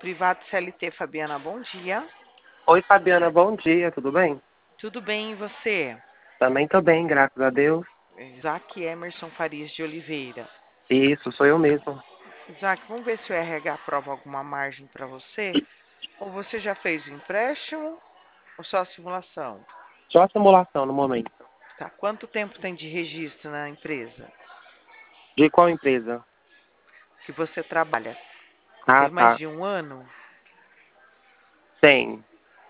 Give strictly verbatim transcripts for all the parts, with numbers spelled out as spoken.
Privado C L T, Fabiana, bom dia. Oi, Fabiana, bom dia, tudo bem? Tudo bem, e você? Também tô bem, graças a Deus. Isaac Emerson Farias de Oliveira. Isso, sou eu mesmo. Isaac, vamos ver se o R H aprova alguma margem para você. Ou você já fez o empréstimo ou só a simulação? Só a simulação no momento. Tá. Quanto tempo tem de registro na empresa De qual empresa? que você trabalha? Ah, Tem mais tá. de um ano? Tem.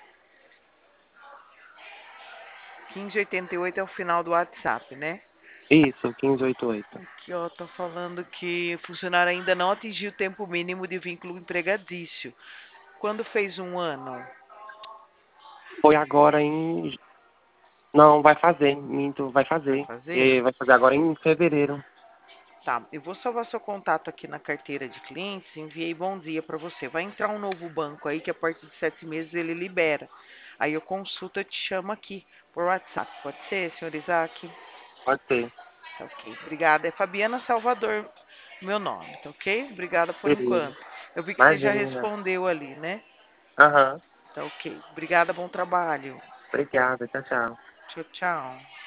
quinze oitenta e oito é o final do WhatsApp, né? Isso, quinze oitenta e oito. Aqui, ó, tá falando que o funcionário ainda não atingiu o tempo mínimo de vínculo empregatício. Quando fez um ano? Foi agora em. Não, vai fazer, minto, vai Vai fazer. fazer? E vai fazer agora em fevereiro. Tá, eu vou salvar seu contato aqui na carteira de clientes, enviei bom dia para você. Vai entrar um novo banco aí que a partir de sete meses ele libera. Aí eu consulto, eu te chamo aqui por WhatsApp. Pode ser, senhor Isaac? Pode ser. Tá ok. Obrigada. É Fabiana Salvador, meu nome, tá ok? Obrigada por Beleza. enquanto. Eu vi que você já Imagina. respondeu ali, né? Aham. Tá ok. Obrigada, bom trabalho. Obrigada, tchau, tchau. Tchau, tchau.